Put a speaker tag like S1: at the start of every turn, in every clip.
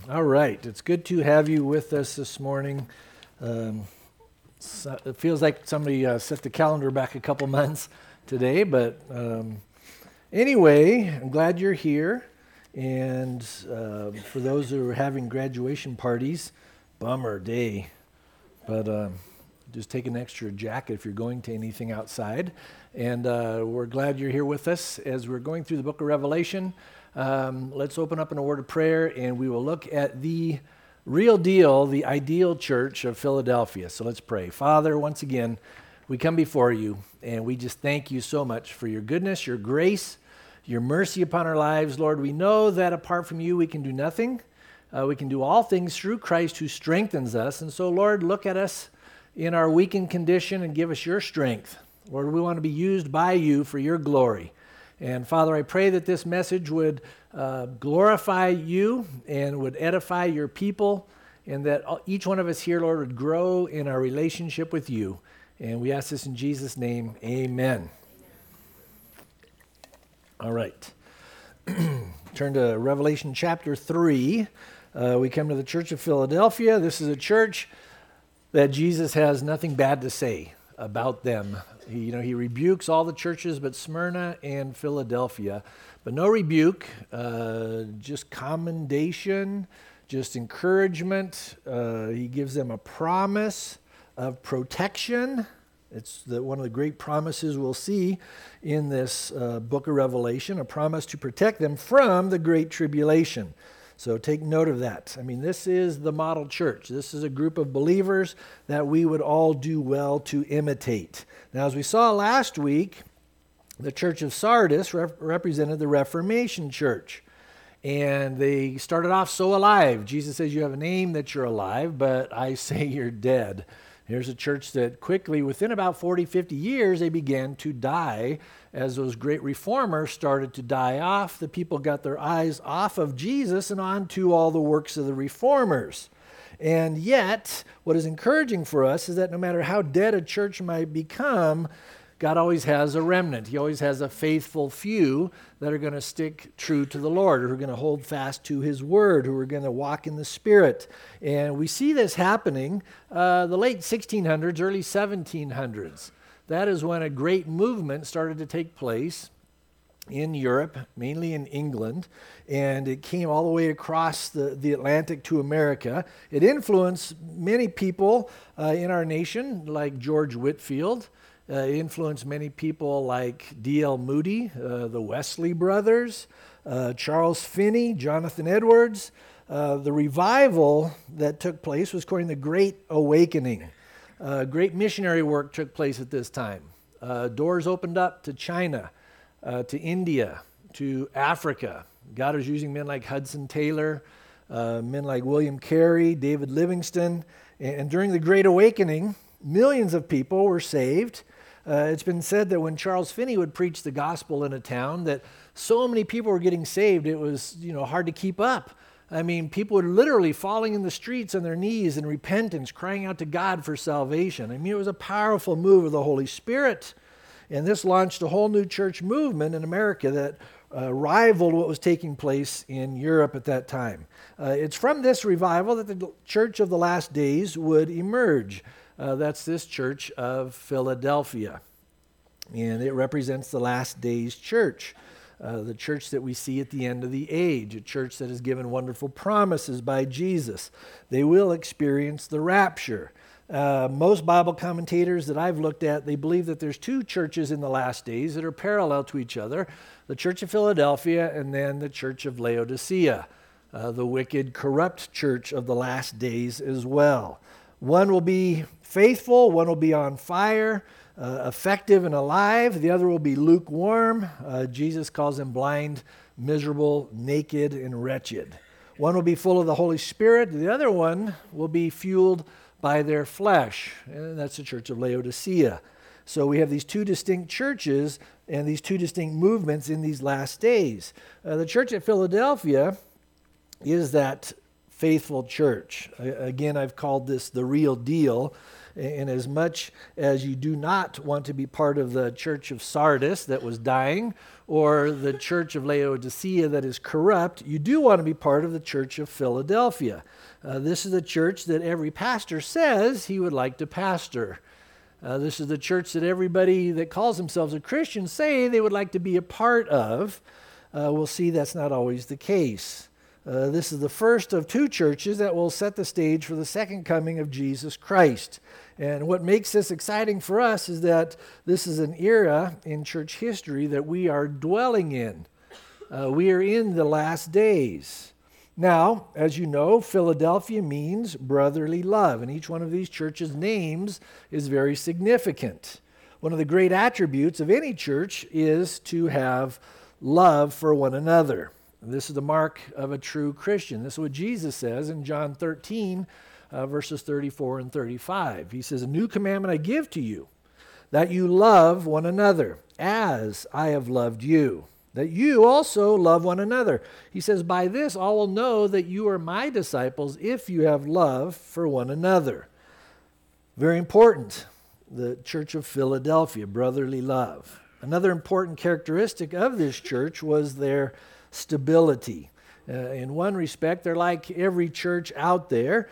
S1: All right, it's good to have you with us this morning. It feels like somebody set the calendar back a couple months today, but anyway, I'm glad you're here. And for those who are having graduation parties, bummer day, but just take an extra jacket if you're going to anything outside. And we're glad you're here with us as we're going through the book of Revelation. Let's open up in a word of prayer, and we will look at the real deal, the ideal church of Philadelphia. So let's pray. Father, once again, we come before you, and we just thank you so much for your goodness, your grace, your mercy upon our lives. Lord, we know that apart from you, we can do nothing. We can do all things through Christ who strengthens us. And so, Lord, look at us in our weakened condition and give us your strength. Lord, we want to be used by you for your glory. And Father, I pray that this message would glorify you and would edify your people, and that each one of us here, Lord, would grow in our relationship with you. And we ask this in Jesus' name, amen. All right. Turn to Revelation chapter 3. We come to the Church of Philadelphia. This is a church that Jesus has nothing bad to say about them. He rebukes all the churches but Smyrna and Philadelphia. But no rebuke, just commendation, just encouragement. He gives them a promise of protection. It's one of the great promises we'll see in this book of Revelation, a promise to protect them from the great tribulation. So take note of that. I mean, this is the model church. This is a group of believers that we would all do well to imitate. Now, as we saw last week, the church of Sardis represented the Reformation church. And they started off so alive. Jesus says, you have a name that you're alive, but I say you're dead. Here's a church that quickly, within about 40, 50 years, they began to die. As those great reformers started to die off, the people got their eyes off of Jesus and onto all the works of the reformers. And yet, what is encouraging for us is that no matter how dead a church might become, God always has a remnant. He always has a faithful few that are going to stick true to the Lord, who are going to hold fast to his word, who are going to walk in the Spirit. And we see this happening the late 1600s, early 1700s. That is when a great movement started to take place in Europe, mainly in England, and it came all the way across the Atlantic to America. It influenced many people in our nation, like George Whitefield. It influenced many people like D.L. Moody, the Wesley brothers, Charles Finney, Jonathan Edwards. The revival that took place was called the Great Awakening. Great missionary work took place at this time. Doors opened up to China, to India, to Africa. God was using men like Hudson Taylor, men like William Carey, David Livingstone. And during the Great Awakening, millions of people were saved. It's been said that when Charles Finney would preach the gospel in a town, that so many people were getting saved, it was hard to keep up. I mean, people were literally falling in the streets on their knees in repentance, crying out to God for salvation. I mean, it was a powerful move of the Holy Spirit. And this launched a whole new church movement in America that rivaled what was taking place in Europe at that time. It's from this revival that the church of the last days would emerge. That's this church of Philadelphia. And it represents the last days church, the church that we see at the end of the age, a church that is given wonderful promises by Jesus. They will experience the rapture. Most Bible commentators that I've looked at, they believe that there's two churches in the last days that are parallel to each other, the church of Philadelphia and then the church of Laodicea, the wicked, corrupt church of the last days as well. One will be faithful, one will be on fire, effective and alive. The other will be lukewarm. Jesus calls them blind, miserable, naked, and wretched. One will be full of the Holy Spirit. The other one will be fueled by their flesh. And that's the church of Laodicea. So we have these two distinct churches and these two distinct movements in these last days. The church at Philadelphia is that faithful church. Again, I've called this the real deal. And as much as you do not want to be part of the church of Sardis that was dying, or the church of Laodicea that is corrupt, you do want to be part of the church of Philadelphia. This is the church that every pastor says he would like to pastor. This is the church that everybody that calls themselves a Christian say they would like to be a part of. We'll see that's not always the case. This is the first of two churches that will set the stage for the second coming of Jesus Christ. And what makes this exciting for us is that this is an era in church history that we are dwelling in. We are in the last days. Now, as you know, Philadelphia means brotherly love, and each one of these churches' names is very significant. One of the great attributes of any church is to have love for one another. This is the mark of a true Christian. This is what Jesus says in John 13, verses 34 and 35. He says, "A new commandment I give to you, that you love one another, as I have loved you, that you also love one another." He says, "By this all will know that you are my disciples, if you have love for one another." Very important, the church of Philadelphia, brotherly love. Another important characteristic of this church was their stability. In one respect, they're like every church out there.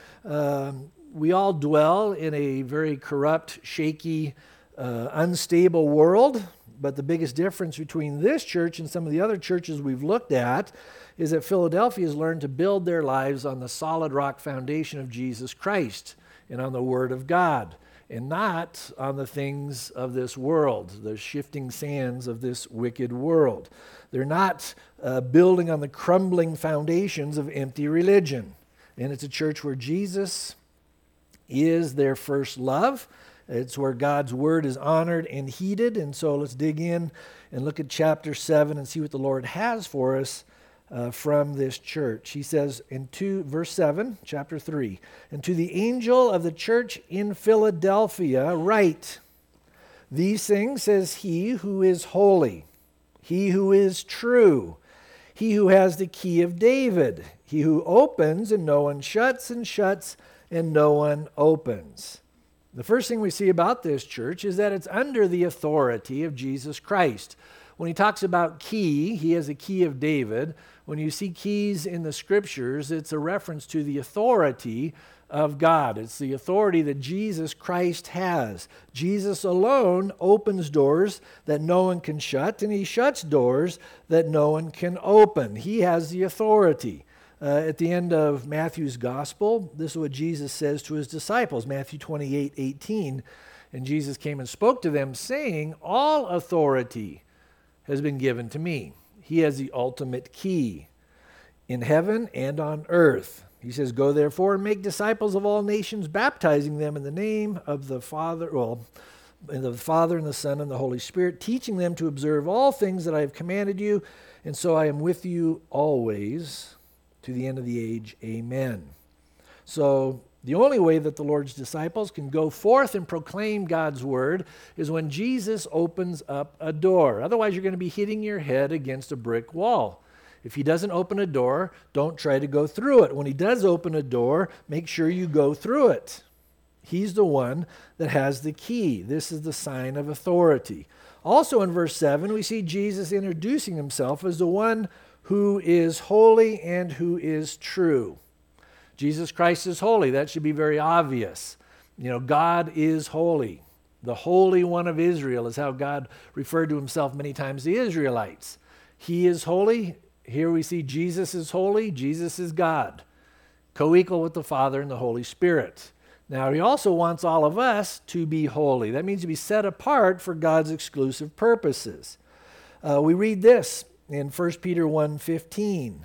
S1: We all dwell in a very corrupt, shaky, unstable world, but the biggest difference between this church and some of the other churches we've looked at is that Philadelphia has learned to build their lives on the solid rock foundation of Jesus Christ and on the Word of God, and not on the things of this world, the shifting sands of this wicked world. They're not building on the crumbling foundations of empty religion. And it's a church where Jesus is their first love. It's where God's word is honored and heeded. And so let's dig in and look at chapter 7 and see what the Lord has for us from this church. He says in verse 7, chapter 3, "And to the angel of the church in Philadelphia write, these things says he who is holy, he who is true, he who has the key of David, he who opens and no one shuts, and shuts and no one opens." The first thing we see about this church is that it's under the authority of Jesus Christ. When he talks about key, he has a key of David. When you see keys in the scriptures, it's a reference to the authority of God. It's the authority that Jesus Christ has. Jesus alone opens doors that no one can shut, and he shuts doors that no one can open. He has the authority. At the end of Matthew's gospel, this is what Jesus says to his disciples, Matthew 28:18. "And Jesus came and spoke to them, saying, all authority has been given to me." He has the ultimate key in heaven and on earth. He says, "Go therefore and make disciples of all nations, baptizing them in the name of the Father, and the Son, and the Holy Spirit, teaching them to observe all things that I have commanded you. And so I am with you always to the end of the age. Amen." So the only way that the Lord's disciples can go forth and proclaim God's word is when Jesus opens up a door. Otherwise, you're going to be hitting your head against a brick wall. If he doesn't open a door, don't try to go through it. When he does open a door, make sure you go through it. He's the one that has the key. This is the sign of authority. Also in verse 7, we see Jesus introducing himself as the one who is holy and who is true. Jesus Christ is holy. That should be very obvious. God is holy. The Holy One of Israel is how God referred to himself many times to the Israelites. He is holy. Here we see Jesus is holy. Jesus is God, co-equal with the Father and the Holy Spirit. Now, he also wants all of us to be holy. That means to be set apart for God's exclusive purposes. We read this in 1 Peter 1:15.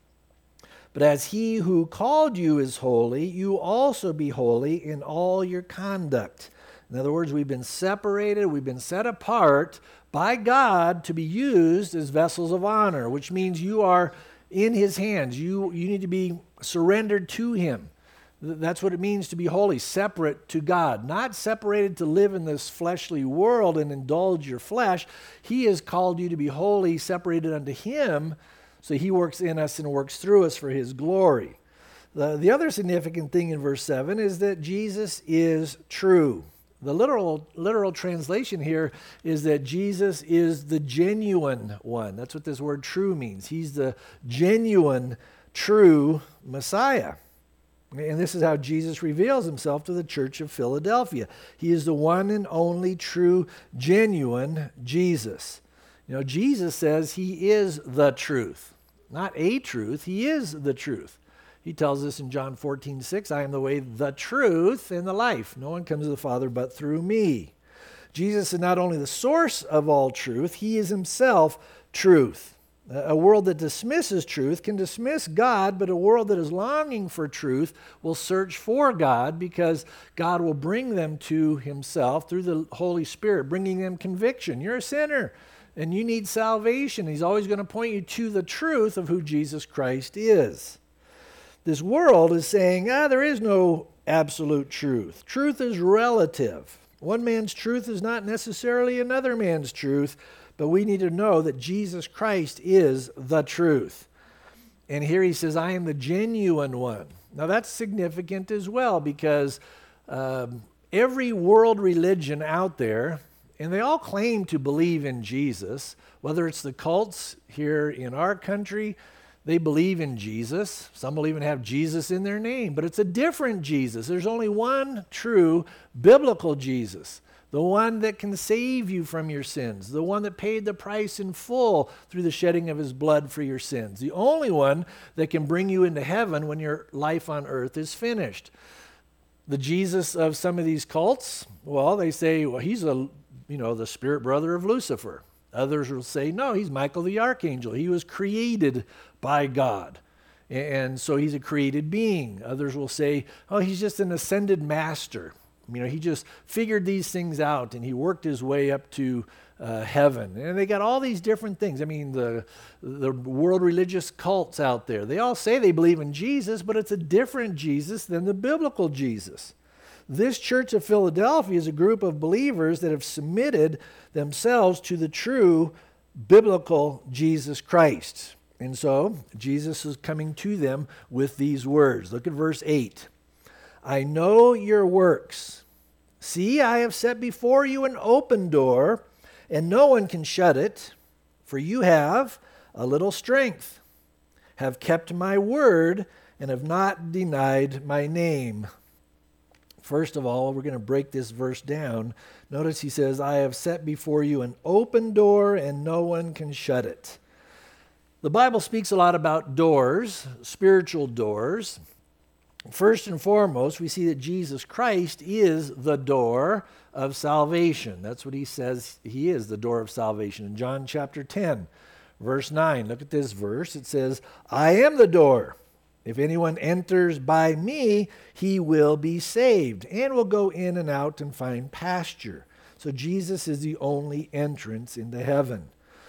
S1: "But as he who called you is holy, you also be holy in all your conduct." In other words, we've been separated, we've been set apart by God to be used as vessels of honor, which means you are in his hands. You need to be surrendered to him. That's what it means to be holy, separate to God, not separated to live in this fleshly world and indulge your flesh. He has called you to be holy, separated unto him, so he works in us and works through us for his glory. The other significant thing in verse 7 is that Jesus is true. The literal translation here is that Jesus is the genuine one. That's what this word true means. He's the genuine, true Messiah. And this is how Jesus reveals himself to the church of Philadelphia. He is the one and only true, genuine Jesus. You know, Jesus says he is the truth. Not a truth, he is the truth. He tells us in John 14:6, I am the way, the truth, and the life. No one comes to the Father but through me. Jesus is not only the source of all truth, he is himself truth. A world that dismisses truth can dismiss God, but a world that is longing for truth will search for God because God will bring them to himself through the Holy Spirit, bringing them conviction. You're a sinner and you need salvation. He's always going to point you to the truth of who Jesus Christ is. This world is saying, there is no absolute truth. Truth is relative. One man's truth is not necessarily another man's truth, but we need to know that Jesus Christ is the truth. And here he says, I am the genuine one. Now that's significant as well because every world religion out there, and they all claim to believe in Jesus, whether it's the cults here in our country, they believe in Jesus. Some will even have Jesus in their name, but it's a different Jesus. There's only one true biblical Jesus, the one that can save you from your sins, the one that paid the price in full through the shedding of his blood for your sins, the only one that can bring you into heaven when your life on earth is finished. The Jesus of some of these cults, well, they say, well, he's the spirit brother of Lucifer. Others will say, no, he's Michael the Archangel. He was created by God, and so he's a created being. Others will say, oh, he's just an ascended master. He just figured these things out, and he worked his way up to heaven. And they got all these different things. The world religious cults out there, they all say they believe in Jesus, but it's a different Jesus than the biblical Jesus. This church of Philadelphia is a group of believers that have submitted themselves to the true biblical Jesus Christ. And so Jesus is coming to them with these words. Look at verse 8. I know your works. See, I have set before you an open door, and no one can shut it, for you have a little strength, have kept my word, and have not denied my name. First of all, we're going to break this verse down. Notice he says, I have set before you an open door, and no one can shut it. The Bible speaks a lot about doors, spiritual doors. First and foremost, we see that Jesus Christ is the door of salvation. That's what he says he is, the door of salvation. In John chapter 10, verse 9, look at this verse. It says, I am the door. If anyone enters by me, he will be saved and will go in and out and find pasture. So Jesus is the only entrance into heaven.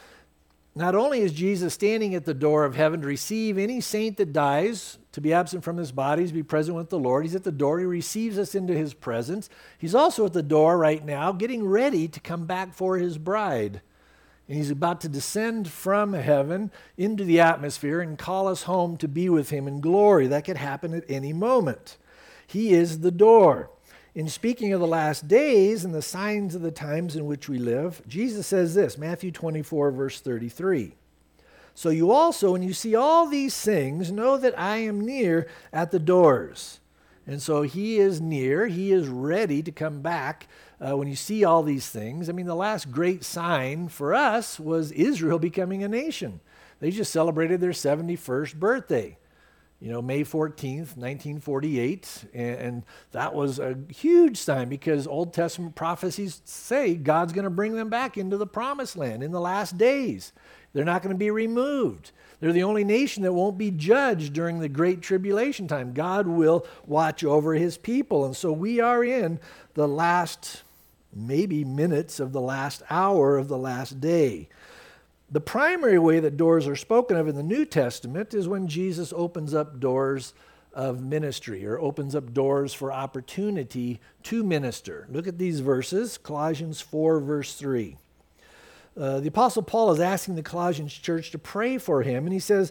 S1: Not only is Jesus standing at the door of heaven to receive any saint that dies, to be absent from his body, to be present with the Lord. He's at the door. He receives us into his presence. He's also at the door right now, getting ready to come back for his bride. And he's about to descend from heaven into the atmosphere and call us home to be with him in glory. That could happen at any moment. He is the door. In speaking of the last days and the signs of the times in which we live, Jesus says this, Matthew 24, verse 33. So you also, when you see all these things, know that I am near at the doors. And so he is near. He is ready to come back when you see all these things. The last great sign for us was Israel becoming a nation. They just celebrated their 71st birthday. May 14th, 1948, and that was a huge sign because Old Testament prophecies say God's going to bring them back into the promised land in the last days. They're not going to be removed. They're the only nation that won't be judged during the Great Tribulation time. God will watch over his people, and so we are in the last, maybe minutes of the last hour of the last day. The primary way that doors are spoken of in the New Testament is when Jesus opens up doors of ministry or opens up doors for opportunity to minister. Look at these verses, Colossians 4, verse 3. The Apostle Paul is asking the Colossians church to pray for him, and he says,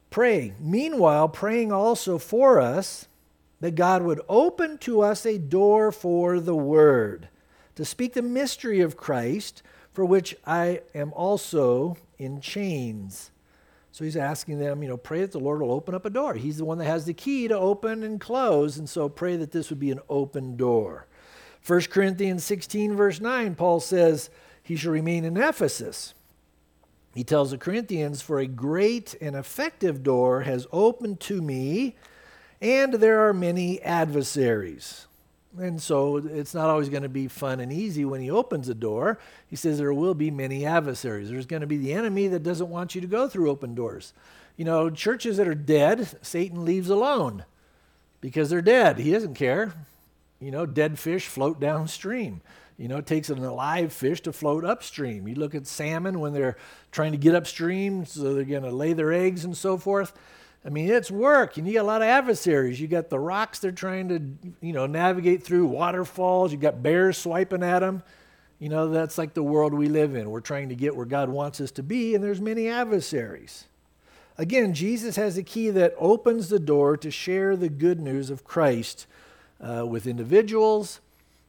S1: Pray. Meanwhile, praying also for us that God would open to us a door for the word, to speak the mystery of Christ, for which I am also in chains. So he's asking them, pray that the Lord will open up a door. He's the one that has the key to open and close, and so pray that this would be an open door. 1 Corinthians 16, verse 9, Paul says he shall remain in Ephesus. He tells the Corinthians, for a great and effective door has opened to me, and there are many adversaries. And so it's not always going to be fun and easy when he opens a door. He says there will be many adversaries. There's going to be the enemy that doesn't want you to go through open doors. Churches that are dead, Satan leaves alone because they're dead. He doesn't care. Dead fish float downstream. It takes an alive fish to float upstream. You look at salmon when they're trying to get upstream, so they're going to lay their eggs and so forth. It's work, and you got a lot of adversaries. You got the rocks they're trying to, navigate through, waterfalls. You got bears swiping at them. That's like the world we live in. We're trying to get where God wants us to be, and there's many adversaries. Again, Jesus has a key that opens the door to share the good news of Christ with individuals,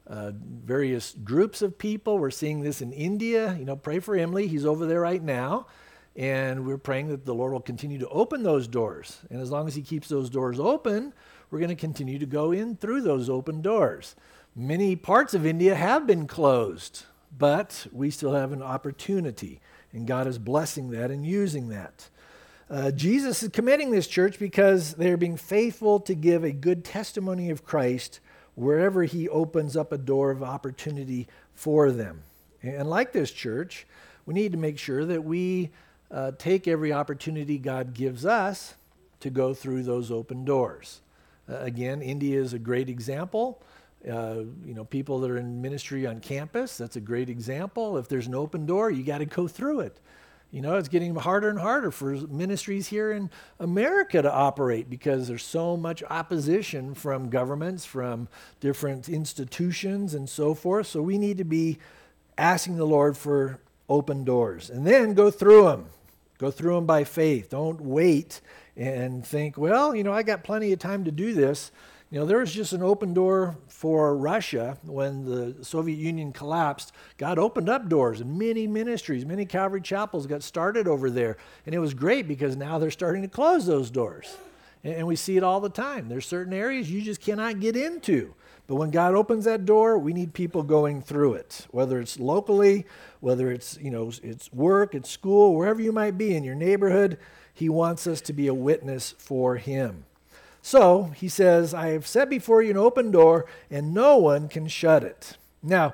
S1: various groups of people. We're seeing this in India. Pray for Emily. He's over there right now. And we're praying that the Lord will continue to open those doors. And as long as he keeps those doors open, we're going to continue to go in through those open doors. Many parts of India have been closed, but we still have an opportunity. And God is blessing that and using that. Jesus is commending this church because they're being faithful to give a good testimony of Christ wherever he opens up a door of opportunity for them. And like this church, we need to make sure that we take every opportunity God gives us to go through those open doors. Again, India is a great example. People that are in ministry on campus, that's a great example. If there's an open door, you got to go through it. It's getting harder and harder for ministries here in America to operate because there's so much opposition from governments, from different institutions and so forth. So we need to be asking the Lord for open doors and then go through them. Go through them by faith. Don't wait and think, I got plenty of time to do this. There was just an open door for Russia when the Soviet Union collapsed. God opened up doors, and many ministries, many Calvary chapels got started over there. And it was great because now they're starting to close those doors. And we see it all the time. There's certain areas you just cannot get into. But when God opens that door, we need people going through it, whether it's locally, whether it's, it's work, it's school, wherever you might be in your neighborhood. He wants us to be a witness for him. So he says, I have set before you an open door, and no one can shut it. Now,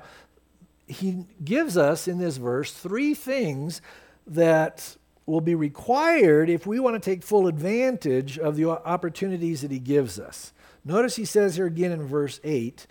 S1: he gives us in this verse three things that will be required if we want to take full advantage of the opportunities that he gives us. Notice he says here again in verse 8,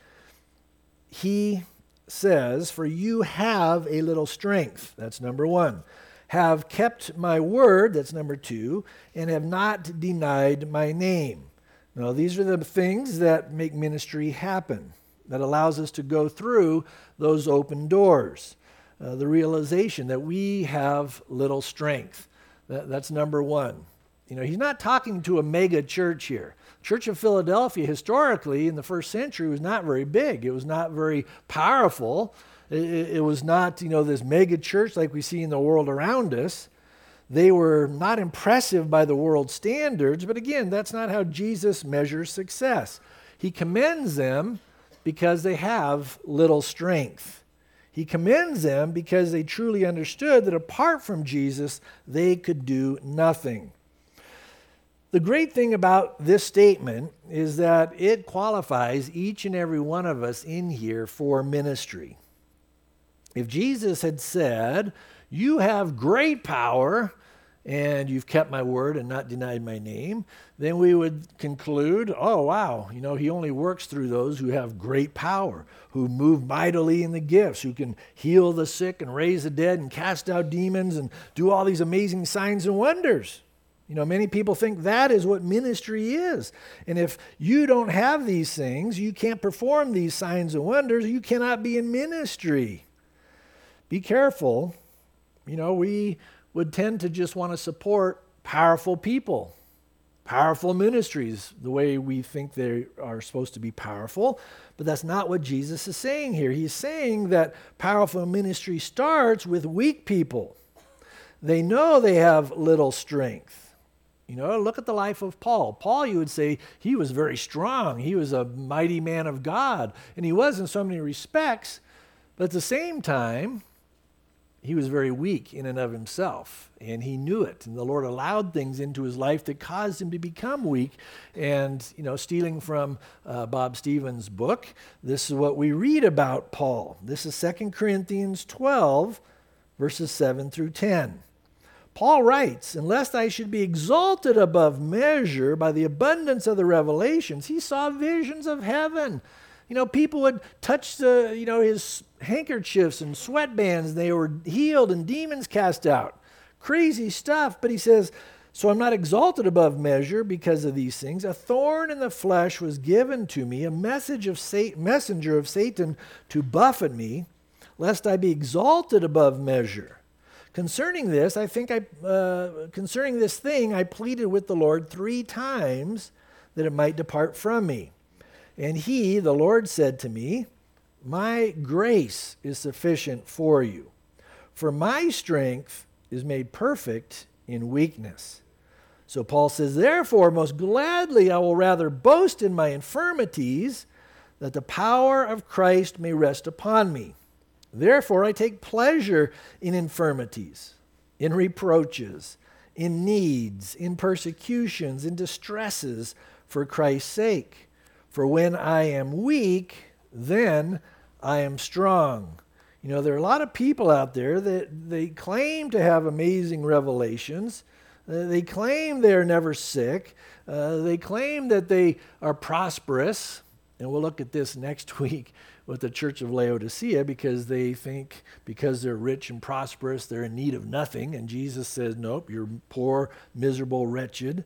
S1: he says, for you have a little strength. That's number one. Have kept my word, that's number two, and have not denied my name. Now, these are the things that make ministry happen, that allows us to go through those open doors. The realization that we have little strength. That's number one. He's not talking to a mega church here. Church of Philadelphia, historically, in the first century, was not very big. It was not very powerful. It was not, this mega church like we see in the world around us. They were not impressive by the world standards, but again, that's not how Jesus measures success. He commends them because they have little strength. He commends them because they truly understood that apart from Jesus, they could do nothing. The great thing about this statement is that it qualifies each and every one of us in here for ministry. If Jesus had said, you have great power and you've kept my word and not denied my name, then we would conclude, oh, wow, he only works through those who have great power, who move mightily in the gifts, who can heal the sick and raise the dead and cast out demons and do all these amazing signs and wonders. Many people think that is what ministry is. And if you don't have these things, you can't perform these signs and wonders, you cannot be in ministry. Be careful. We would tend to just want to support powerful people. powerful ministries the way we think they are supposed to be powerful. But that's not what Jesus is saying here. He's saying that powerful ministry starts with weak people. They know they have little strength. Look at the life of Paul. Paul, you would say, he was very strong. He was a mighty man of God. And he was in so many respects. But at the same time, he was very weak in and of himself, and he knew it. And the Lord allowed things into his life that caused him to become weak. And, stealing from Bob Stevens' book, this is what we read about Paul. This is 2 Corinthians 12, verses 7 through 10. Paul writes, "Unless I should be exalted above measure by the abundance of the revelations," he saw visions of heaven. People would touch his handkerchiefs and sweatbands, and they were healed and demons cast out. Crazy stuff. But he says, "So I'm not exalted above measure because of these things. A thorn in the flesh was given to me, a messenger of Satan to buffet me, lest I be exalted above measure. Concerning this thing, I pleaded with the Lord 3 times that it might depart from me. And he, the Lord, said to me, 'My grace is sufficient for you, for my strength is made perfect in weakness.' So Paul says, 'Therefore, most gladly I will rather boast in my infirmities, that the power of Christ may rest upon me. Therefore I take pleasure in infirmities, in reproaches, in needs, in persecutions, in distresses, for Christ's sake. For when I am weak, then I am strong.'" There are a lot of people out there that they claim to have amazing revelations. They claim they're never sick. They claim that they are prosperous. And we'll look at this next week with the church of Laodicea, because they think because they're rich and prosperous, they're in need of nothing. And Jesus says, nope, you're poor, miserable, wretched.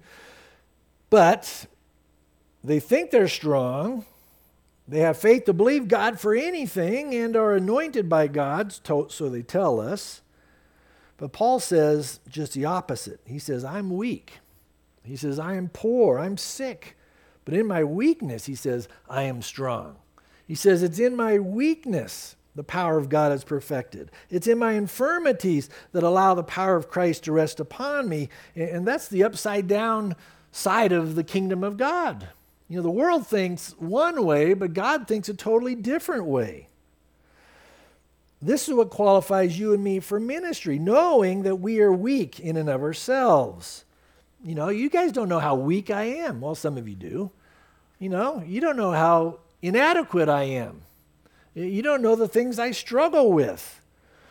S1: But they think they're strong. They have faith to believe God for anything and are anointed by God, so they tell us. But Paul says just the opposite. He says, I'm weak. He says, I am poor, I'm sick. But in my weakness, he says, I am strong. He says, it's in my weakness the power of God is perfected. It's in my infirmities that allow the power of Christ to rest upon me. And that's the upside down side of the kingdom of God. The world thinks one way, but God thinks a totally different way. This is what qualifies you and me for ministry, knowing that we are weak in and of ourselves. You guys don't know how weak I am. Well, some of you do. You don't know how inadequate I am. You don't know the things I struggle with.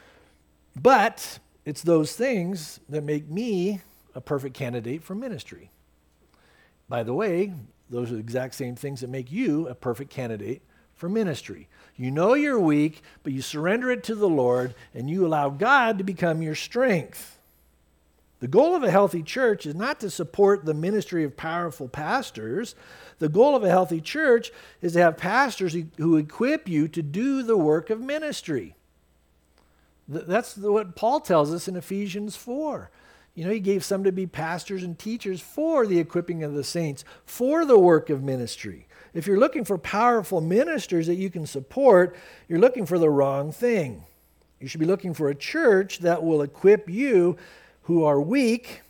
S1: But it's those things that make me a perfect candidate for ministry. By the way, those are the exact same things that make you a perfect candidate for ministry. You know you're weak, but you surrender it to the Lord, and you allow God to become your strength. The goal of a healthy church is not to support the ministry of powerful pastors. The goal of a healthy church is to have pastors who equip you to do the work of ministry. That's what Paul tells us in Ephesians 4. He gave some to be pastors and teachers for the equipping of the saints, for the work of ministry. If you're looking for powerful ministers that you can support, you're looking for the wrong thing. You should be looking for a church that will equip you who are weak,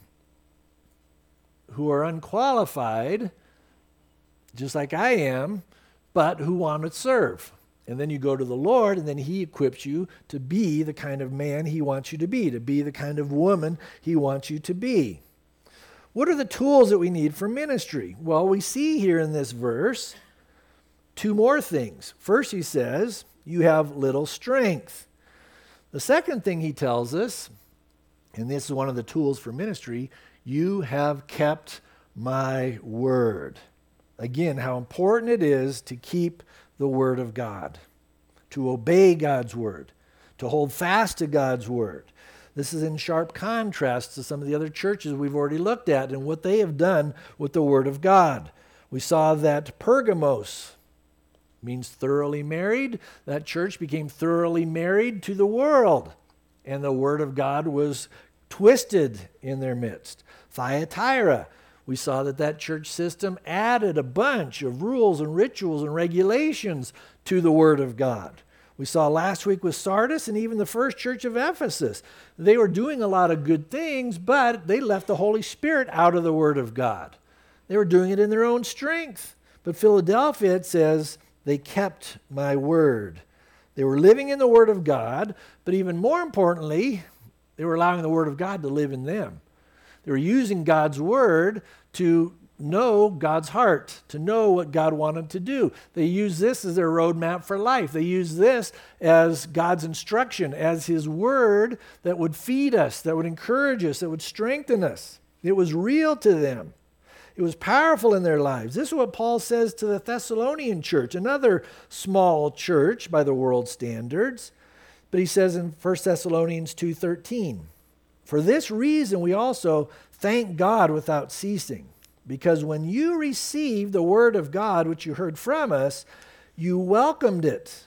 S1: who are unqualified, just like I am, but who want to serve. And then you go to the Lord, and then he equips you to be the kind of man he wants you to be the kind of woman he wants you to be. What are the tools that we need for ministry? Well, we see here in this verse 2 more things. First, he says, you have little strength. The second thing he tells us, and this is one of the tools for ministry, you have kept my word. Again, how important it is to keep the word of God, to obey God's word, to hold fast to God's word. This is in sharp contrast to some of the other churches we've already looked at and what they have done with the word of God. We saw that Pergamos means thoroughly married. That church became thoroughly married to the world, and the word of God was twisted in their midst. Thyatira We saw that church system added a bunch of rules and rituals and regulations to the Word of God. We saw last week with Sardis and even the first church of Ephesus. They were doing a lot of good things, but they left the Holy Spirit out of the Word of God. They were doing it in their own strength. But Philadelphia, it says, they kept my word. They were living in the Word of God, but even more importantly, they were allowing the Word of God to live in them. They were using God's Word to know God's heart, to know what God wanted to do. They used this as their roadmap for life. They used this as God's instruction, as His Word that would feed us, that would encourage us, that would strengthen us. It was real to them. It was powerful in their lives. This is what Paul says to the Thessalonian church, another small church by the world standards. But he says in 1 Thessalonians 2:13, "For this reason we also thank God without ceasing, because when you received the word of God which you heard from us, you welcomed it,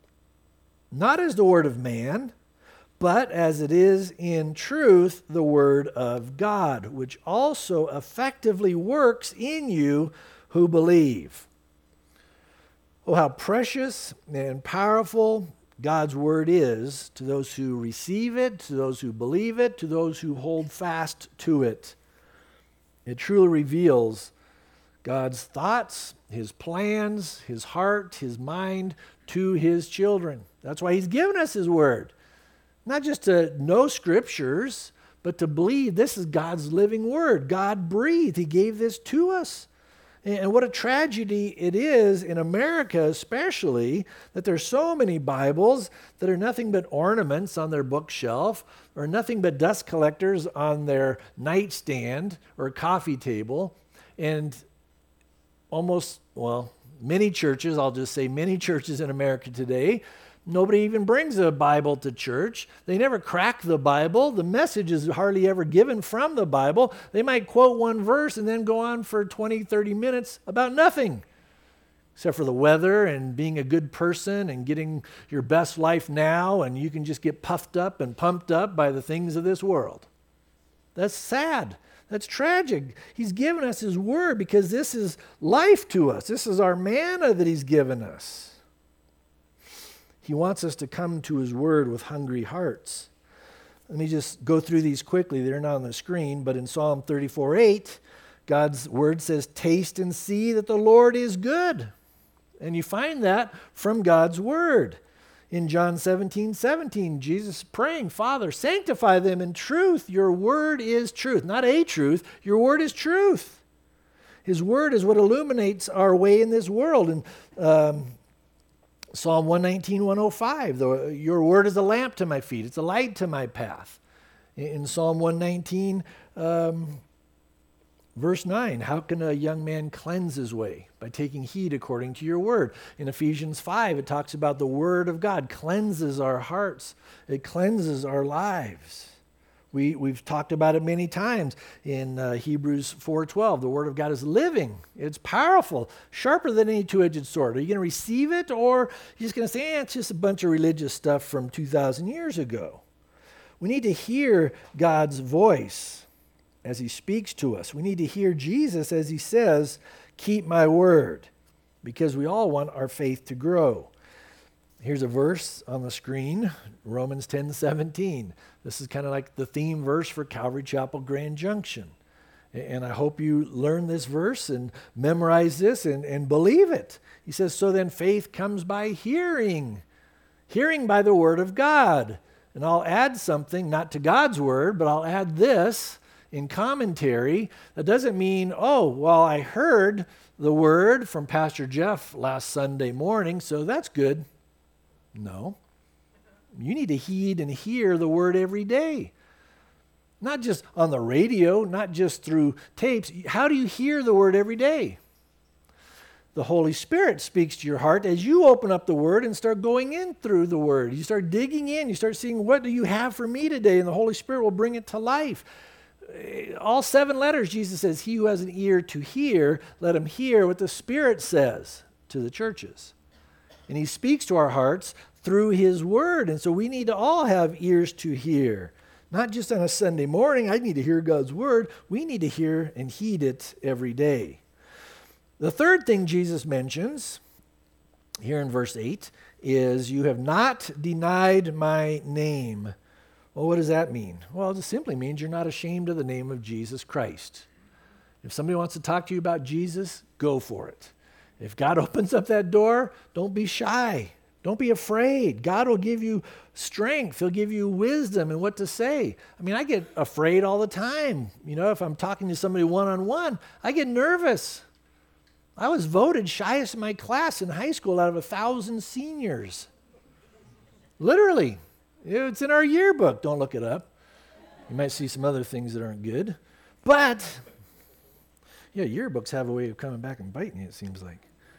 S1: not as the word of man, but as it is in truth the word of God, which also effectively works in you who believe." Oh, how precious and powerful God's word is to those who receive it, to those who believe it, to those who hold fast to it. It truly reveals God's thoughts, His plans, His heart, His mind to His children. That's why He's given us His word. Not just to know scriptures, but to believe this is God's living word. God breathed. He gave this to us. And what a tragedy it is in America especially that there's so many Bibles that are nothing but ornaments on their bookshelf or nothing but dust collectors on their nightstand or coffee table. And many churches, I'll just say many churches in America today, nobody even brings a Bible to church. They never crack the Bible. The message is hardly ever given from the Bible. They might quote one verse and then go on for 20, 30 minutes about nothing, except for the weather and being a good person and getting your best life now, and you can just get puffed up and pumped up by the things of this world. That's sad. That's tragic. He's given us His word because this is life to us. This is our manna that He's given us. He wants us to come to His word with hungry hearts. Let me just go through these quickly. They're not on the screen, but in Psalm 34:8, God's word says, "Taste and see that the Lord is good." And you find that from God's word. In John 17:17, Jesus praying, "Father, sanctify them in truth. Your word is truth." Not a truth, your word is truth. His word is what illuminates our way in this world. And Psalm 119, 105, your word is a lamp to my feet. It's a light to my path. In Psalm 119, verse 9, how can a young man cleanse his way? By taking heed according to your word. In Ephesians 5, it talks about the word of God cleanses our hearts. It cleanses our lives. We've talked about it many times in Hebrews 4:12. The word of God is living. It's powerful, sharper than any two-edged sword. Are you going to receive it, or are you just going to say, it's just a bunch of religious stuff from 2,000 years ago? We need to hear God's voice as He speaks to us. We need to hear Jesus as He says, "Keep my word," because we all want our faith to grow. Here's a verse on the screen, Romans 10:17. This is kind of like the theme verse for Calvary Chapel Grand Junction. And I hope you learn this verse and memorize this and believe it. He says, "So then faith comes by hearing, hearing by the word of God." And I'll add something, not to God's word, but I'll add this in commentary. That doesn't mean, I heard the word from Pastor Jeff last Sunday morning, so that's good. No. You need to heed and hear the word every day. Not just on the radio, not just through tapes. How do you hear the word every day? The Holy Spirit speaks to your heart as you open up the word and start going in through the word. You start digging in. You start seeing, what do you have for me today? And the Holy Spirit will bring it to life. All 7 letters, Jesus says, "He who has an ear to hear, let him hear what the Spirit says to the churches." And He speaks to our hearts through His word. And so we need to all have ears to hear. Not just on a Sunday morning. I need to hear God's word. We need to hear and heed it every day. The third thing Jesus mentions here in verse 8 is, you have not denied my name. Well, what does that mean? Well, it simply means you're not ashamed of the name of Jesus Christ. If somebody wants to talk to you about Jesus, go for it. If God opens up that door, don't be shy. Don't be afraid. God will give you strength. He'll give you wisdom and what to say. I mean, I get afraid all the time. You know, if I'm talking to somebody one-on-one, I get nervous. I was voted shyest in my class in high school out of 1,000 seniors. Literally. It's in our yearbook. Don't look it up. You might see some other things that aren't good. But, yeah, yearbooks have a way of coming back and biting you, it seems like.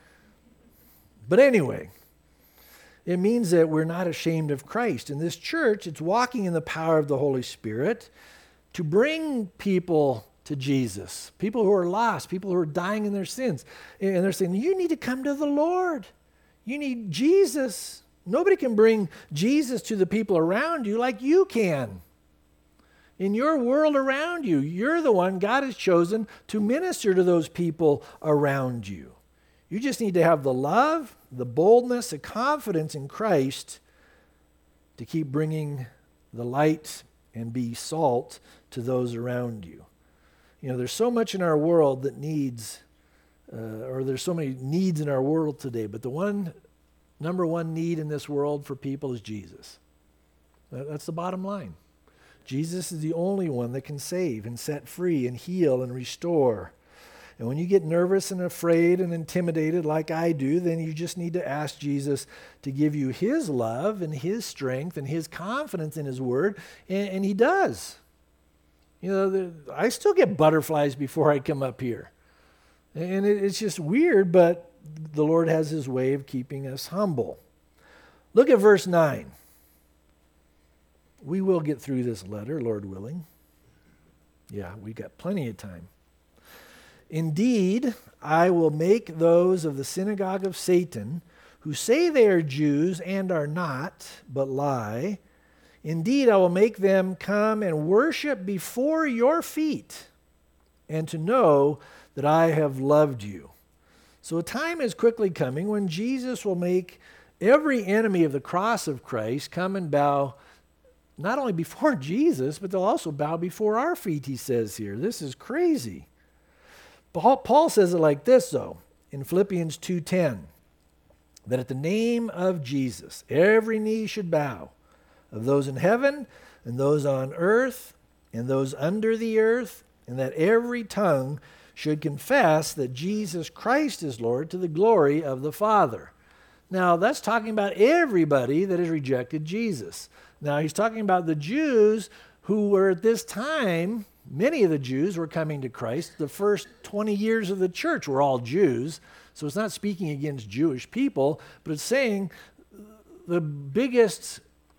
S1: But anyway, it means that we're not ashamed of Christ. In this church, it's walking in the power of the Holy Spirit to bring people to Jesus, people who are lost, people who are dying in their sins. And they're saying, you need to come to the Lord. You need Jesus. Nobody can bring Jesus to the people around you like you can. In your world around you, you're the one God has chosen to minister to those people around you. You just need to have the love, the boldness, the confidence in Christ to keep bringing the light and be salt to those around you. You know, there's so much in our world that needs, there's so many needs in our world today, but the number one need in this world for people is Jesus. That's the bottom line. Jesus is the only one that can save and set free and heal and restore. And when you get nervous and afraid and intimidated like I do, then you just need to ask Jesus to give you his love and his strength and his confidence in his word, and he does. You know, I still get butterflies before I come up here. And it's just weird, but the Lord has his way of keeping us humble. Look at verse 9. We will get through this letter, Lord willing. Yeah, we got plenty of time. Indeed, I will make those of the synagogue of Satan who say they are Jews and are not, but lie. Indeed, I will make them come and worship before your feet, and to know that I have loved you. So a time is quickly coming when Jesus will make every enemy of the cross of Christ come and bow not only before Jesus, but they'll also bow before our feet, he says here. This is crazy. Paul says it like this, though, in Philippians 2:10, that at the name of Jesus, every knee should bow, of those in heaven and those on earth and those under the earth, and that every tongue should confess that Jesus Christ is Lord, to the glory of the Father. Now, that's talking about everybody that has rejected Jesus. Now, he's talking about the Jews who were at this time, many of the Jews were coming to Christ. The first 20 years of the church were all Jews. So it's not speaking against Jewish people, but it's saying the biggest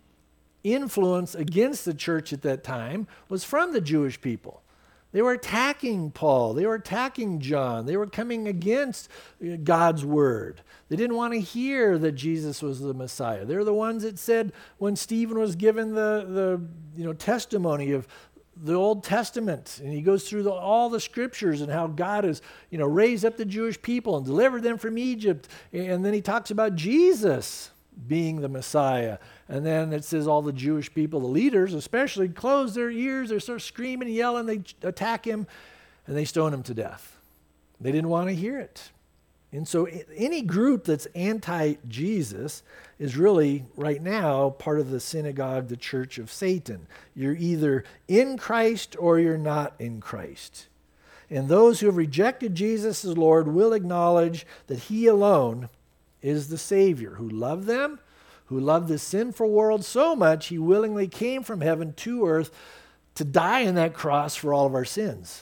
S1: influence against the church at that time was from the Jewish people. They were attacking Paul. They were attacking John. They were coming against God's word. They didn't want to hear that Jesus was the Messiah. They're the ones that said when Stephen was given the testimony of the Old Testament, and he goes through all the scriptures and how God has raised up the Jewish people and delivered them from Egypt. And then he talks about Jesus being the Messiah. And then it says all the Jewish people, the leaders especially, close their ears. They start screaming and yelling. They attack him and they stone him to death. They didn't want to hear it. And so any group that's anti-Jesus is really, right now, part of the synagogue, the church of Satan. You're either in Christ or you're not in Christ. And those who have rejected Jesus as Lord will acknowledge that he alone is the Savior, who loved them, who loved this sinful world so much, he willingly came from heaven to earth to die on that cross for all of our sins.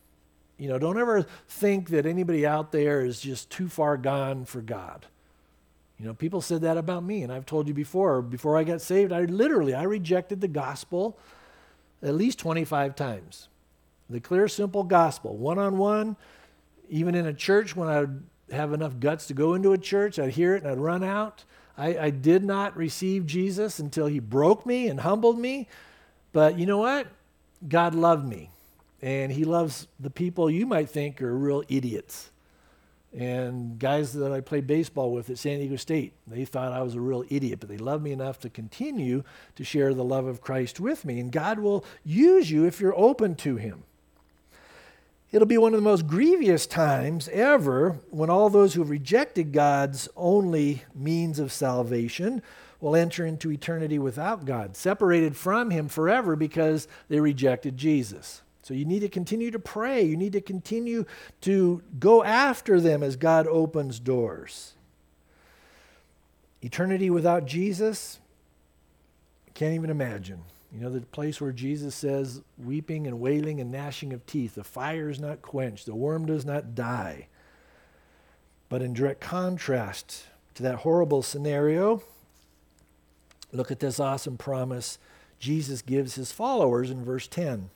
S1: Don't ever think that anybody out there is just too far gone for God. People said that about me, and I've told you before I got saved, I rejected the gospel at least 25 times. The clear, simple gospel, one-on-one, even in a church when I would have enough guts to go into a church, I'd hear it and I'd run out. I did not receive Jesus until he broke me and humbled me. But you know what? God loved me. And he loves the people you might think are real idiots. And guys that I played baseball with at San Diego State, they thought I was a real idiot, but they loved me enough to continue to share the love of Christ with me. And God will use you if you're open to him. It'll be one of the most grievous times ever when all those who have rejected God's only means of salvation will enter into eternity without God, separated from him forever because they rejected Jesus. So you need to continue to pray. You need to continue to go after them as God opens doors. Eternity without Jesus, can't even imagine. You know, the place where Jesus says, weeping and wailing and gnashing of teeth, the fire is not quenched, the worm does not die. But in direct contrast to that horrible scenario, look at this awesome promise Jesus gives his followers in verse 10.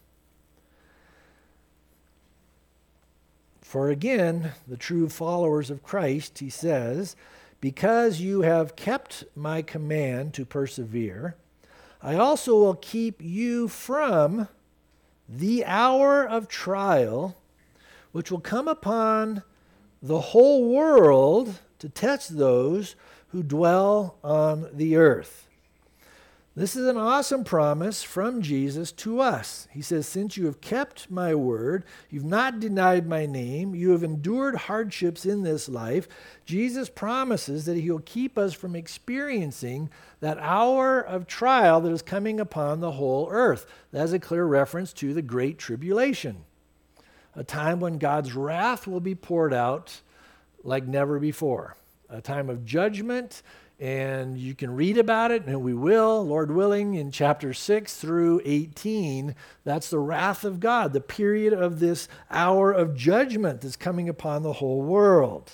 S1: For again, the true followers of Christ, he says, because you have kept my command to persevere, I also will keep you from the hour of trial, which will come upon the whole world to test those who dwell on the earth. This is an awesome promise from Jesus to us. He says, since you have kept my word, you've not denied my name, you have endured hardships in this life, Jesus promises that he will keep us from experiencing that hour of trial that is coming upon the whole earth. That is a clear reference to the Great Tribulation, a time when God's wrath will be poured out like never before, a time of judgment. And you can read about it, and we will, Lord willing, in chapter 6 through 18. That's the wrath of God, the period of this hour of judgment that's coming upon the whole world.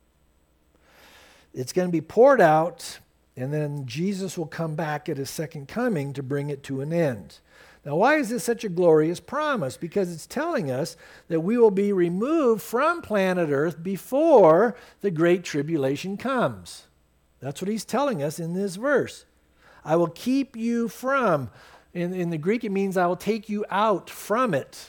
S1: It's going to be poured out, and then Jesus will come back at his second coming to bring it to an end. Now, why is this such a glorious promise? Because it's telling us that we will be removed from planet Earth before the Great Tribulation comes. That's what he's telling us in this verse. I will keep you from. In the Greek, it means I will take you out from it.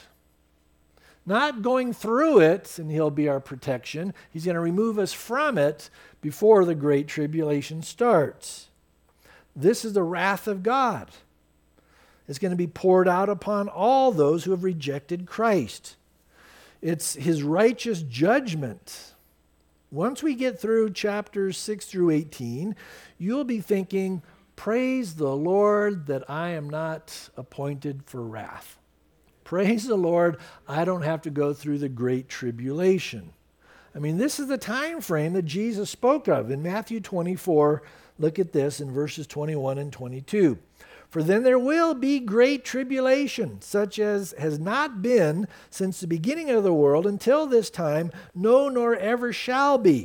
S1: Not going through it, and he'll be our protection. He's going to remove us from it before the Great Tribulation starts. This is the wrath of God. It's going to be poured out upon all those who have rejected Christ. It's his righteous judgment. Once we get through chapters 6 through 18, you'll be thinking, praise the Lord that I am not appointed for wrath. Praise the Lord, I don't have to go through the Great Tribulation. I mean, this is the time frame that Jesus spoke of. In Matthew 24, look at this in verses 21 and 22. For then there will be great tribulation, such as has not been since the beginning of the world until this time, no, nor ever shall be.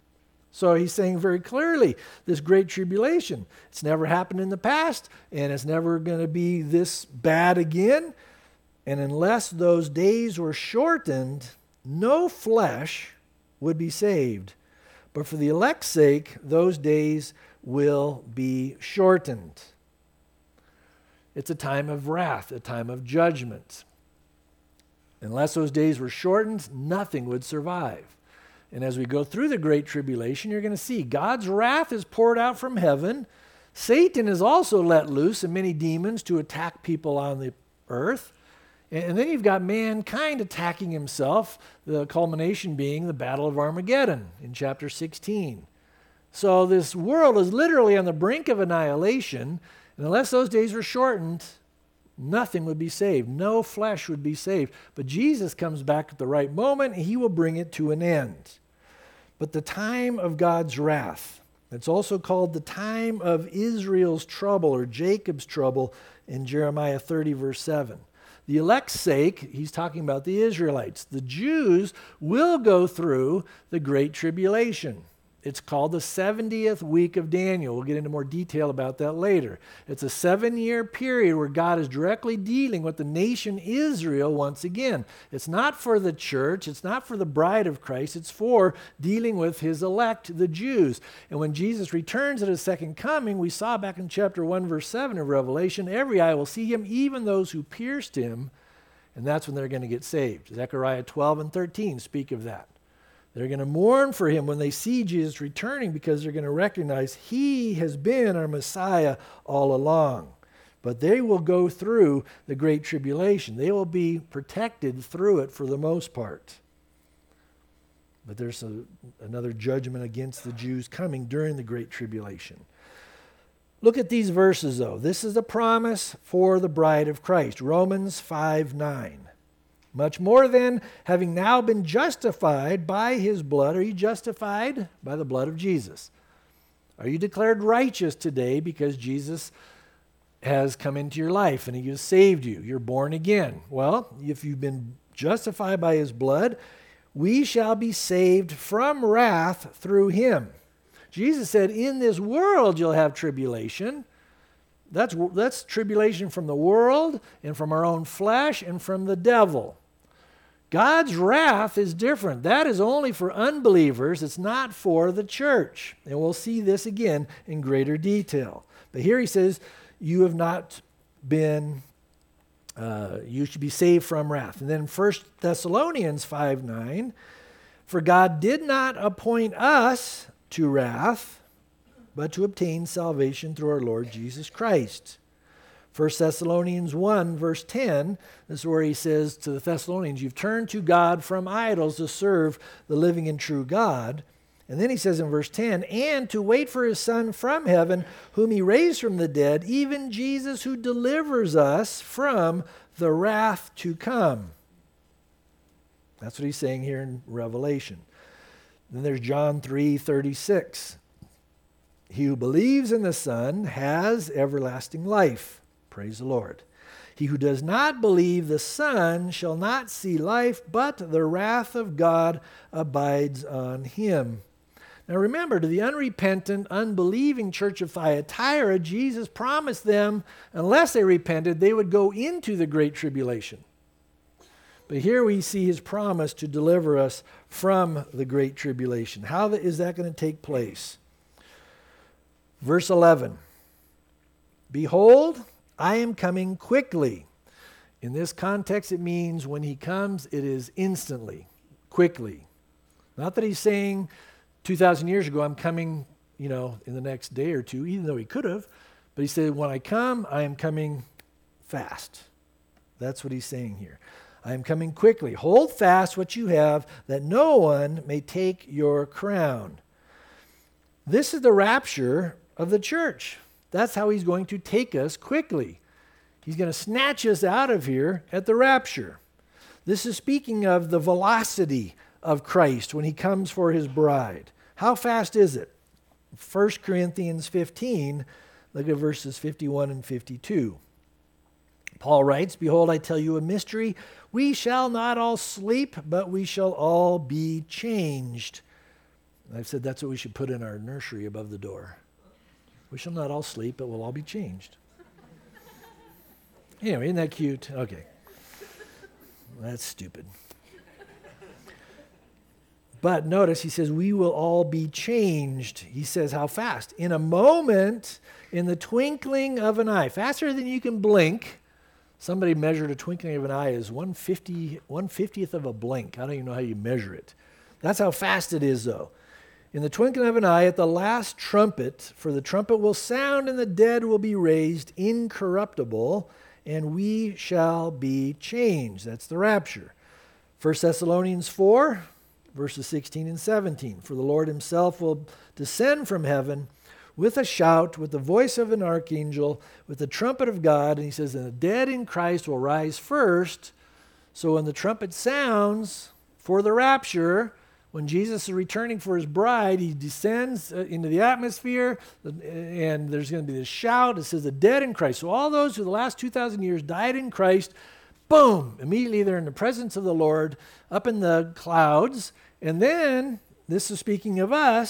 S1: So he's saying very clearly, this great tribulation, it's never happened in the past, and it's never going to be this bad again. And unless those days were shortened, no flesh would be saved. But for the elect's sake, those days will be shortened. It's a time of wrath, a time of judgment. Unless those days were shortened, nothing would survive. And as we go through the Great Tribulation, you're going to see God's wrath is poured out from heaven. Satan is also let loose, and many demons to attack people on the earth. And then you've got mankind attacking himself, the culmination being the Battle of Armageddon in chapter 16. So this world is literally on the brink of annihilation. And unless those days were shortened, nothing would be saved. No flesh would be saved. But Jesus comes back at the right moment, and he will bring it to an end. But the time of God's wrath, it's also called the time of Israel's trouble or Jacob's trouble in Jeremiah 30, verse 7. The elect's sake, he's talking about the Israelites. The Jews will go through the Great Tribulation. It's called the 70th week of Daniel. We'll get into more detail about that later. It's a 7-year period where God is directly dealing with the nation Israel once again. It's not for the church. It's not for the bride of Christ. It's for dealing with his elect, the Jews. And when Jesus returns at his second coming, we saw back in chapter 1, verse 7 of Revelation, every eye will see him, even those who pierced him, and that's when they're going to get saved. Zechariah 12 and 13 speak of that. They're going to mourn for him when they see Jesus returning because they're going to recognize he has been our Messiah all along. But they will go through the Great Tribulation. They will be protected through it for the most part. But there's another judgment against the Jews coming during the Great Tribulation. Look at these verses, though. This is a promise for the bride of Christ. Romans 5:9. Much more then, having now been justified by his blood. Are you justified by the blood of Jesus? Are you declared righteous today because Jesus has come into your life and he has saved you? You're born again. Well, if you've been justified by his blood, we shall be saved from wrath through him. Jesus said, in this world you'll have tribulation. That's tribulation from the world and from our own flesh and from the devil. God's wrath is different. That is only for unbelievers. It's not for the church. And we'll see this again in greater detail. But here he says, you have not been, you should be saved from wrath. And then 1 Thessalonians 5:9, for God did not appoint us to wrath, but to obtain salvation through our Lord Jesus Christ. 1 Thessalonians 1, verse 10, this is where he says to the Thessalonians, you've turned to God from idols to serve the living and true God. And then he says in verse 10, and to wait for his Son from heaven, whom he raised from the dead, even Jesus who delivers us from the wrath to come. That's what he's saying here in Revelation. Then there's John 3:36. He who believes in the Son has everlasting life. Praise the Lord. He who does not believe the Son shall not see life, but the wrath of God abides on him. Now remember, to the unrepentant, unbelieving church of Thyatira, Jesus promised them, unless they repented, they would go into the Great Tribulation. But here we see his promise to deliver us from the Great Tribulation. How is that going to take place? Verse 11. Behold, I am coming quickly. In this context, it means when he comes, it is instantly, quickly. Not that he's saying 2,000 years ago, I'm coming, in the next day or two, even though he could have. But he said, when I come, I am coming fast. That's what he's saying here. I am coming quickly. Hold fast what you have, that no one may take your crown. This is the rapture of the church. That's how he's going to take us quickly. He's going to snatch us out of here at the rapture. This is speaking of the velocity of Christ when he comes for his bride. How fast is it? 1 Corinthians 15, look at verses 51 and 52. Paul writes, behold, I tell you a mystery. We shall not all sleep, but we shall all be changed. I've said that's what we should put in our nursery above the door. We shall not all sleep, but we'll all be changed. Anyway, isn't that cute? Okay. That's stupid. But notice he says, we will all be changed. He says, how fast? In a moment, in the twinkling of an eye. Faster than you can blink. Somebody measured a twinkling of an eye as 1/50th of a blink. I don't even know how you measure it. That's how fast it is, though. In the twinkling of an eye, at the last trumpet, for the trumpet will sound, and the dead will be raised incorruptible, and we shall be changed. That's the rapture. 1 Thessalonians 4, verses 16 and 17. For the Lord himself will descend from heaven with a shout, with the voice of an archangel, with the trumpet of God. And he says, and the dead in Christ will rise first. So when the trumpet sounds for the rapture, when Jesus is returning for his bride, he descends into the atmosphere, and there's going to be this shout. It says the dead in Christ. So all those who the last 2,000 years died in Christ, boom, immediately they're in the presence of the Lord up in the clouds. And then, this is speaking of us,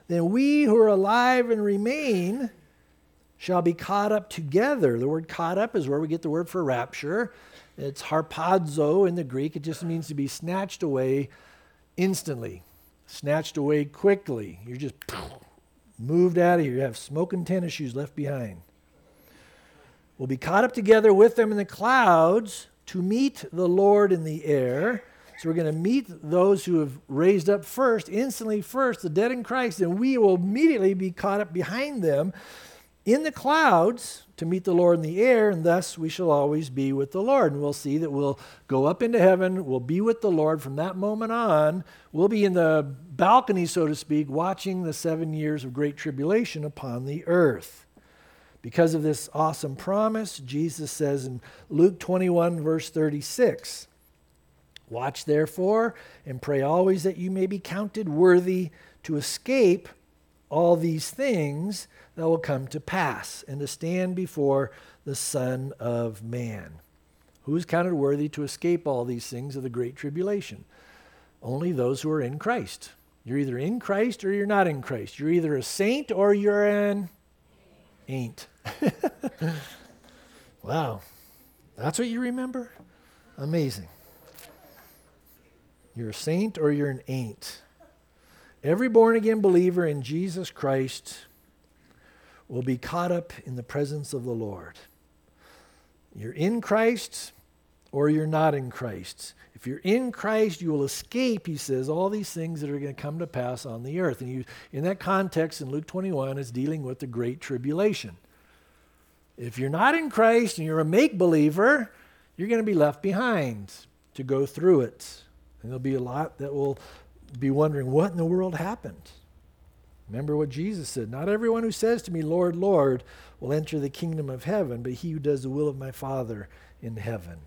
S1: then we who are alive and remain shall be caught up together. The word caught up is where we get the word for rapture. It's harpazo in the Greek. It just means to be snatched away instantly, snatched away quickly. You're just moved out of here. You have smoking tennis shoes left behind. We'll be caught up together with them in the clouds to meet the Lord in the air. So we're going to meet those who have raised up first, instantly first, the dead in Christ, and we will immediately be caught up behind them in the clouds to meet the Lord in the air, and thus we shall always be with the Lord. And we'll see that we'll go up into heaven, we'll be with the Lord from that moment on. We'll be in the balcony, so to speak, watching the 7 years of great tribulation upon the earth. Because of this awesome promise, Jesus says in Luke 21, verse 36, "Watch therefore and pray always that you may be counted worthy to escape all these things that will come to pass and to stand before the Son of Man." Who is counted worthy to escape all these things of the great tribulation? Only those who are in Christ. You're either in Christ or you're not in Christ. You're either a saint or you're an ain't. Wow. That's what you remember? Amazing. You're a saint or you're an ain't. Every born-again believer in Jesus Christ will be caught up in the presence of the Lord. You're in Christ or you're not in Christ. If you're in Christ, you will escape, he says, all these things that are going to come to pass on the earth. And in that context, in Luke 21, it's dealing with the great tribulation. If you're not in Christ and you're a make-believer, you're going to be left behind to go through it. And there'll be a lot that will be wondering, what in the world happened? Remember what Jesus said, "Not everyone who says to me, 'Lord, Lord,' will enter the kingdom of heaven, but he who does the will of my Father in heaven."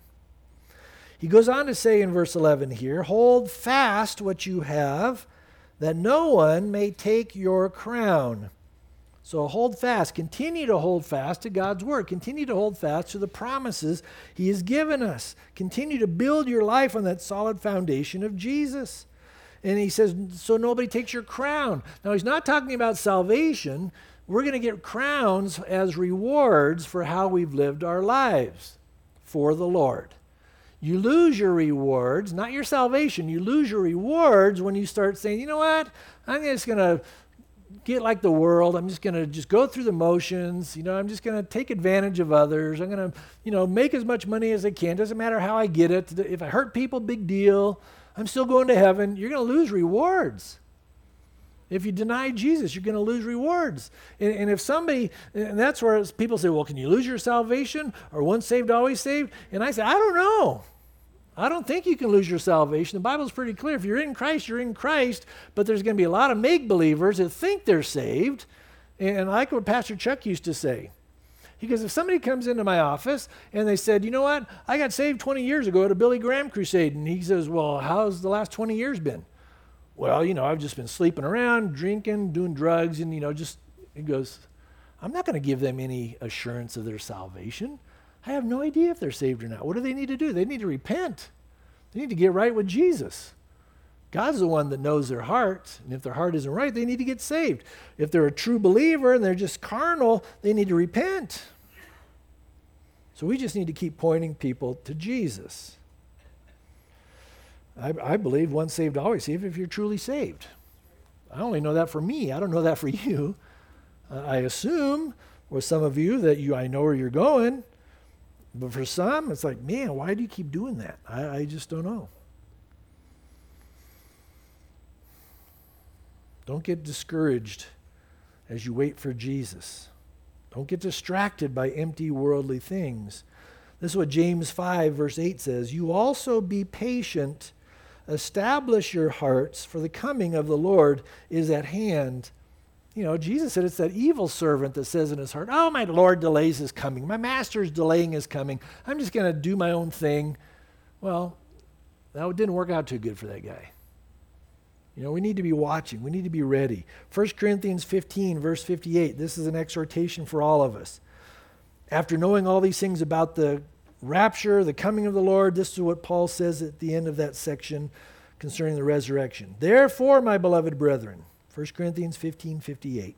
S1: He goes on to say in verse 11 here, "Hold fast what you have, that no one may take your crown." So hold fast, continue to hold fast to God's word. Continue to hold fast to the promises he has given us. Continue to build your life on that solid foundation of Jesus. And he says, so nobody takes your crown. Now, he's not talking about salvation. We're going to get crowns as rewards for how we've lived our lives for the Lord. You lose your rewards, not your salvation. You lose your rewards when you start saying, you know what, I'm just going to get like the world. I'm just going to just go through the motions. I'm just going to take advantage of others. I'm going to, make as much money as I can. Doesn't matter how I get it. If I hurt people, big deal. I'm still going to heaven. You're going to lose rewards. If you deny Jesus, you're going to lose rewards. And if somebody, and that's where people say, well, can you lose your salvation? Or once saved, always saved? And I say, I don't know. I don't think you can lose your salvation. The Bible's pretty clear. If you're in Christ, you're in Christ. But there's going to be a lot of make-believers that think they're saved. And I like what Pastor Chuck used to say. He goes, if somebody comes into my office and they said, you know what, I got saved 20 years ago at a Billy Graham crusade. And he says, well, how's the last 20 years been? Well, I've just been sleeping around, drinking, doing drugs, and, he goes, I'm not going to give them any assurance of their salvation. I have no idea if they're saved or not. What do they need to do? They need to repent. They need to get right with Jesus. God's the one that knows their heart, and if their heart isn't right, they need to get saved. If they're a true believer and they're just carnal, they need to repent. So we just need to keep pointing people to Jesus. I believe once saved, always saved if you're truly saved. I only know that for me. I don't know that for you. I assume, or some of you, that I know where you're going. But for some, it's like, man, why do you keep doing that? I just don't know. Don't get discouraged as you wait for Jesus. Don't get distracted by empty worldly things. This is what James 5, verse 8 says. You also be patient. Establish your hearts, for the coming of the Lord is at hand. Jesus said it's that evil servant that says in his heart, oh, my Lord delays his coming. My master's delaying his coming. I'm just going to do my own thing. Well, that didn't work out too good for that guy. We need to be watching. We need to be ready. 1 Corinthians 15, verse 58. This is an exhortation for all of us. After knowing all these things about the rapture, the coming of the Lord, this is what Paul says at the end of that section concerning the resurrection. Therefore, my beloved brethren, 1 Corinthians 15:58.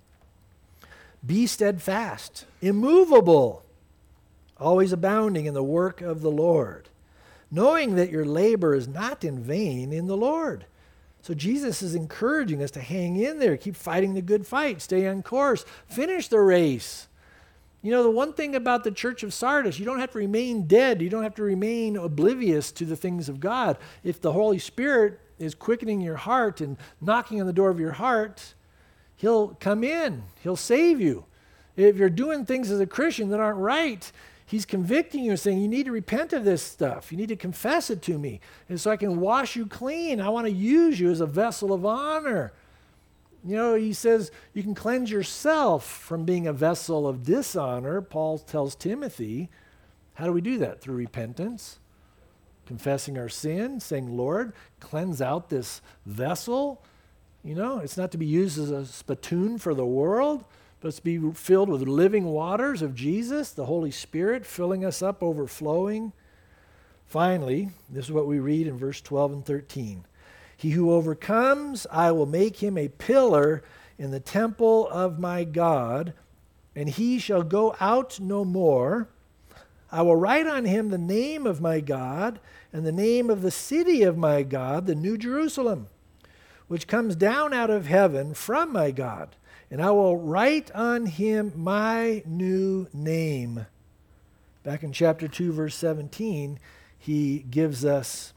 S1: Be steadfast, immovable, always abounding in the work of the Lord, knowing that your labor is not in vain in the Lord. So Jesus is encouraging us to hang in there, keep fighting the good fight, stay on course, finish the race. You know, the one thing about the church of Sardis, you don't have to remain dead. You don't have to remain oblivious to the things of God. If the Holy Spirit is quickening your heart and knocking on the door of your heart, He'll come in. He'll save you. If you're doing things as a Christian that aren't right, He's convicting you and saying, you need to repent of this stuff. You need to confess it to me. And so I can wash you clean. I want to use you as a vessel of honor. You know, he says you can cleanse yourself from being a vessel of dishonor. Paul tells Timothy. How do we do that? Through repentance, confessing our sin, saying, Lord, cleanse out this vessel. You know, it's not to be used as a spittoon for the world, but it's to be filled with living waters of Jesus, the Holy Spirit, filling us up, overflowing. Finally, this is what we read in verse 12 and 13. He who overcomes, I will make him a pillar in the temple of my God, and he shall go out no more. I will write on him the name of my God and the name of the city of my God, the New Jerusalem, which comes down out of heaven from my God. And I will write on him my new name. Back in chapter 2, verse 17, he gives us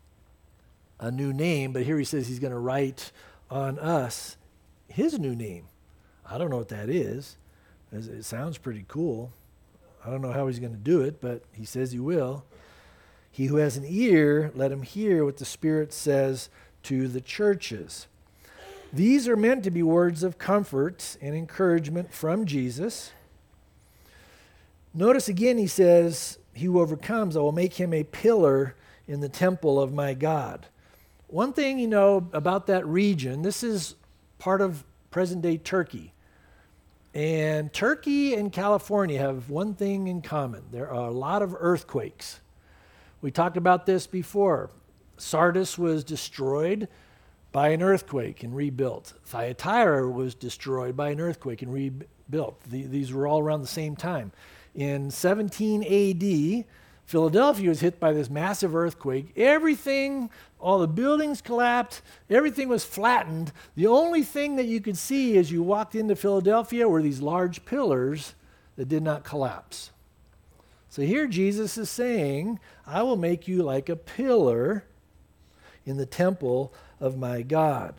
S1: a new name, but here he says he's going to write on us his new name. I don't know what that is. It sounds pretty cool. I don't know how he's going to do it, but he says he will. He who has an ear, let him hear what the Spirit says to the churches. These are meant to be words of comfort and encouragement from Jesus. Notice again he says, he who overcomes, I will make him a pillar in the temple of my God. One thing you know about that region, this is part of present-day Turkey. And Turkey and California have one thing in common. There are a lot of earthquakes. We talked about this before. Sardis was destroyed by an earthquake and rebuilt. Thyatira was destroyed by an earthquake and rebuilt. These were all around the same time. In 17 AD, Philadelphia was hit by this massive earthquake. Everything, all the buildings collapsed. Everything was flattened. The only thing that you could see as you walked into Philadelphia were these large pillars that did not collapse. So here Jesus is saying, I will make you like a pillar in the temple of my God.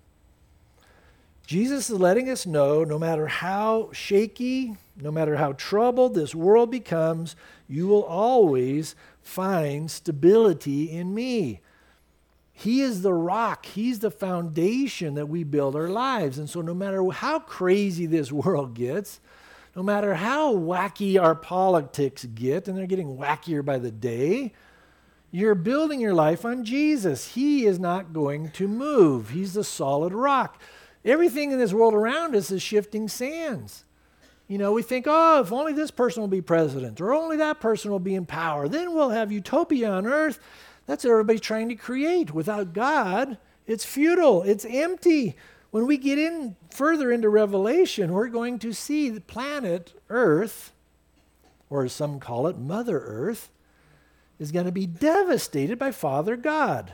S1: Jesus is letting us know, no matter how shaky, no matter how troubled this world becomes, you will always find stability in me. He is the rock. He's the foundation that we build our lives. And so no matter how crazy this world gets, no matter how wacky our politics get, and they're getting wackier by the day, you're building your life on Jesus. He is not going to move. He's the solid rock. Everything in this world around us is shifting sands. You know, we think, oh, if only this person will be president, or only that person will be in power, then we'll have utopia on earth. That's what everybody's trying to create. Without God, it's futile. It's empty. When we get in further into Revelation, we're going to see the planet Earth, or as some call it, Mother Earth, is going to be devastated by Father God.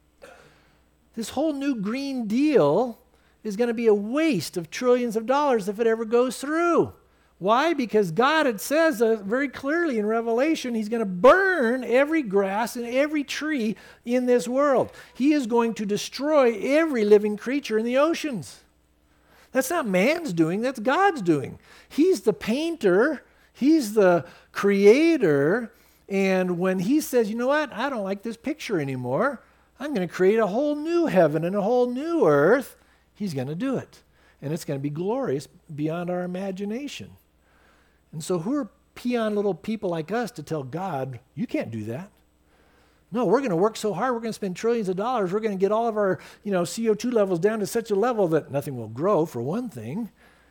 S1: This whole new Green Deal is going to be a waste of trillions of dollars if it ever goes through. Why? Because God, it says very clearly in Revelation, he's going to burn every grass and every tree in this world. He is going to destroy every living creature in the oceans. That's not man's doing, that's God's doing. He's the painter, he's the creator, and when he says, you know what, I don't like this picture anymore, I'm going to create a whole new heaven and a whole new earth, he's going to do it. And it's going to be glorious beyond our imagination. And so who are peon little people like us to tell God, you can't do that? No, we're going to work so hard, we're going to spend trillions of dollars, we're going to get all of our CO2 levels down to such a level that nothing will grow, for one thing.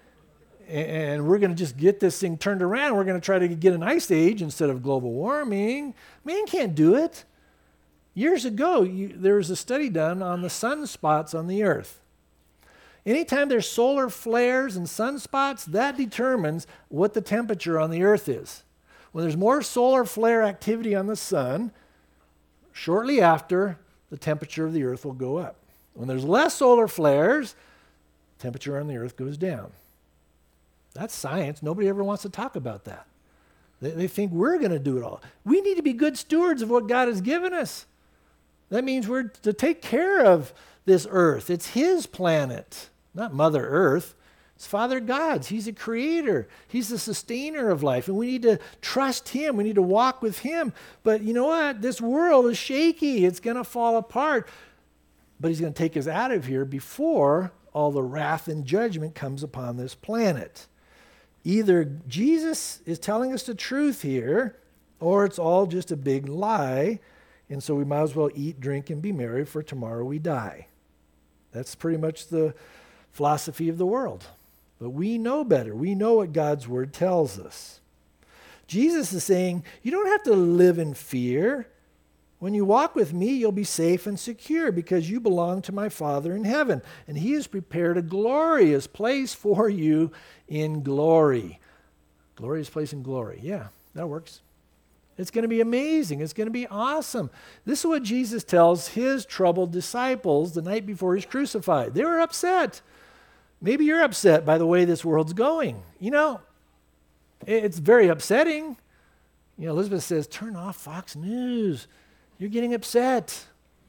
S1: And we're going to just get this thing turned around. We're going to try to get an ice age instead of global warming. Man can't do it. Years ago, there was a study done on the sunspots on the earth. Anytime there's solar flares and sunspots, that determines what the temperature on the earth is. When there's more solar flare activity on the sun, shortly after, the temperature of the earth will go up. When there's less solar flares, temperature on the earth goes down. That's science. Nobody ever wants to talk about that. They think we're going to do it all. We need to be good stewards of what God has given us. That means we're to take care of this earth. It's His planet, not Mother Earth. It's Father God's. He's a creator. He's the sustainer of life. And we need to trust Him. We need to walk with Him. But you know what? This world is shaky. It's going to fall apart. But He's going to take us out of here before all the wrath and judgment comes upon this planet. Either Jesus is telling us the truth here, or it's all just a big lie, and so we might as well eat, drink, and be merry, for tomorrow we die. That's pretty much the philosophy of the world. But we know better. We know what God's Word tells us. Jesus is saying, you don't have to live in fear. When you walk with me, you'll be safe and secure because you belong to my Father in heaven, and He has prepared a glorious place for you in glory. Glorious place in glory. Yeah, that works. It's going to be amazing. It's going to be awesome. This is what Jesus tells His troubled disciples the night before He's crucified. They were upset. Maybe you're upset by the way this world's going. You know, it's very upsetting. You know, Elizabeth says, turn off Fox News. You're getting upset.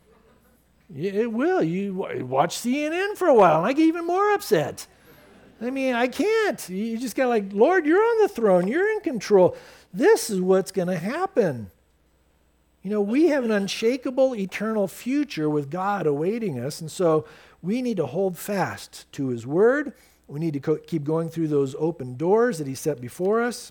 S1: It will. You watch CNN for a while, and I get even more upset. I mean, I can't. You just got like, Lord, you're on the throne. You're in control. This is what's going to happen. You know, we have an unshakable, eternal future with God awaiting us, and so we need to hold fast to His Word. We need to keep going through those open doors that He set before us.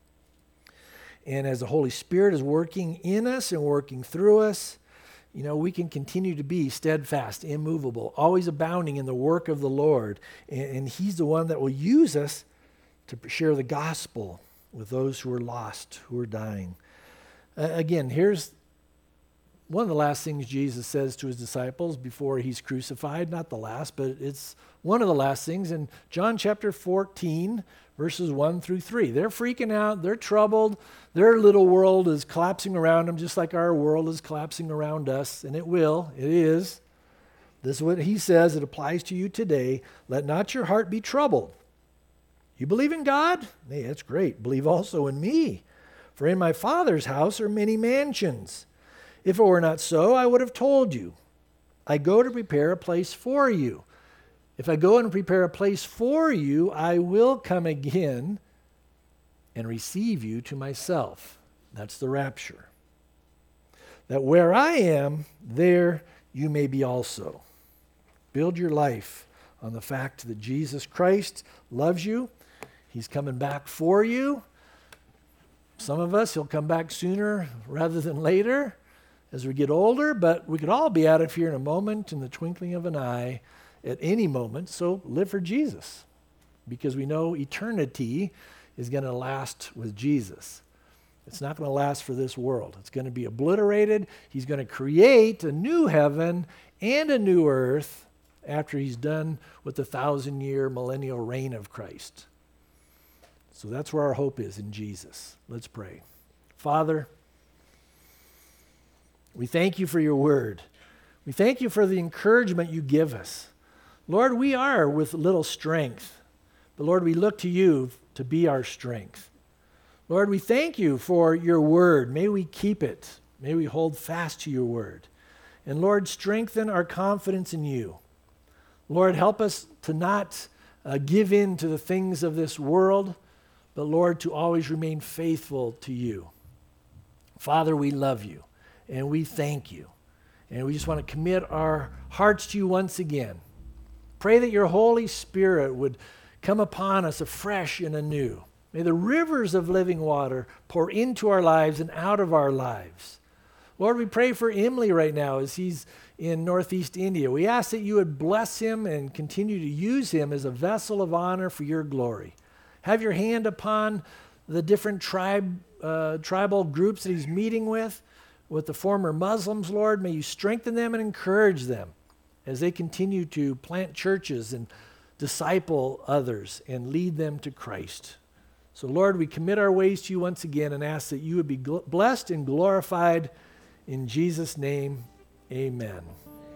S1: And as the Holy Spirit is working in us and working through us, you know, we can continue to be steadfast, immovable, always abounding in the work of the Lord. And He's the one that will use us to share the gospel with those who are lost, who are dying. Again, here's one of the last things Jesus says to His disciples before He's crucified. Not the last, but it's one of the last things. In John chapter 14, verses 1 through 3. They're freaking out. They're troubled. Their little world is collapsing around them just like our world is collapsing around us. And it will. It is. This is what He says. It applies to you today. Let not your heart be troubled. You believe in God? Hey, that's great. Believe also in me. For in my Father's house are many mansions. If it were not so, I would have told you. I go to prepare a place for you. If I go and prepare a place for you, I will come again and receive you to myself. That's the rapture. That where I am, there you may be also. Build your life on the fact that Jesus Christ loves you. He's coming back for you. Some of us, He'll come back sooner rather than later as we get older, but we could all be out of here in a moment, in the twinkling of an eye, at any moment. So live for Jesus, because we know eternity is going to last with Jesus. It's not going to last for this world. It's going to be obliterated. He's going to create a new heaven and a new earth after He's done with the 1,000-year millennial reign of Christ. So that's where our hope is, in Jesus. Let's pray. Father, we thank You for Your word. We thank You for the encouragement You give us. Lord, we are with little strength, but Lord, we look to You to be our strength. Lord, we thank You for Your word. May we keep it. May we hold fast to Your word. And Lord, strengthen our confidence in You. Lord, help us to not give in to the things of this world, but Lord, to always remain faithful to You. Father, we love You, and we thank You. And we just want to commit our hearts to You once again. Pray that Your Holy Spirit would come upon us afresh and anew. May the rivers of living water pour into our lives and out of our lives. Lord, we pray for Emily right now as he's in Northeast India. We ask that You would bless him and continue to use him as a vessel of honor for Your glory. Have Your hand upon the different tribal groups that he's meeting with the former Muslims, Lord. May You strengthen them and encourage them as they continue to plant churches and disciple others and lead them to Christ. So, Lord, we commit our ways to you once again and ask that you would be blessed and glorified. In Jesus' name, amen.